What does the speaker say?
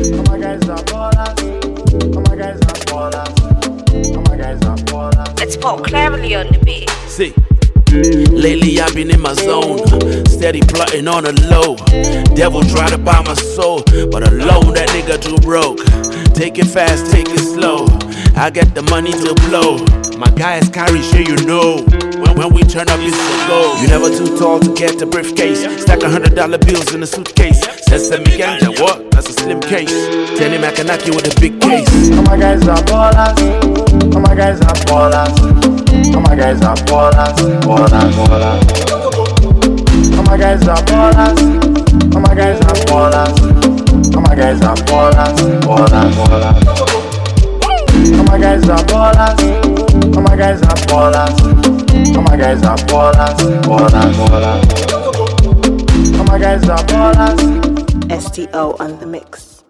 All my guys are ballers. All my guys are ballers. All my guys are ballers. Let's put Cleverly on the beat. See. Lately I've been in my zone, steady plotting on a low. Devil try to buy my soul, but alone that nigga too broke. Take it fast, take it slow. I get the money to blow. My guys carry shit, you know. When we turn up, it's a go. You never too tall to get a briefcase. Stack $100 bills in a suitcase. Says me ganja, what? That's a slim case. Tenny Makanaki with a big case. All my guys are ballers. All my guys are ballers. All my guys are ballers. Ballers, ballers. All my guys are ballers. All my guys are ballers. All my guys are ballers. Ballers, ballers. All my guys are ballers. All my guys are ballers. All my guys are ballers. Ballers, ballers. All my guys are ballers. STO on the mix.